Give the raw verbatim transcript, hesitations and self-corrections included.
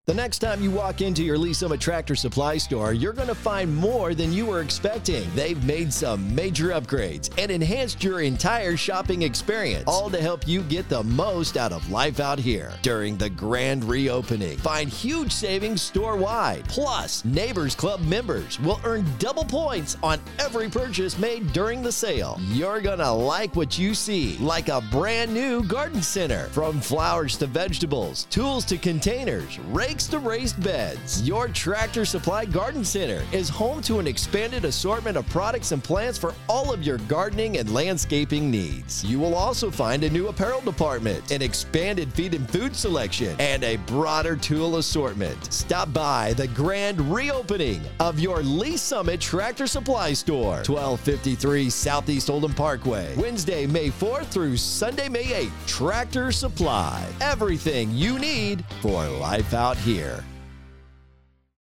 The next time you walk into your Lee Summit Tractor Supply store, you're going to find more than you were expecting. They've made some major upgrades and enhanced your entire shopping experience, all to help you get the most out of life out here during the grand reopening. Find huge savings store-wide. Plus, Neighbors Club members will earn double points on every purchase made during the sale. You're going to like what you see, like a brand new garden center. From flowers to vegetables, tools to containers, rakes to raised beds, your Tractor Supply Garden Center is home to an expanded assortment of products and plants for all of your gardening and landscaping needs. You will also find a new apparel department, an expanded feed and food selection, and a broader tool assortment. Stop by the grand reopening of your Lee Summit Tractor Supply store, twelve fifty-three Southeast Oldham Parkway, Wednesday, May fourth through Sunday, May eighth. Tractor Supply, everything you need for life out here.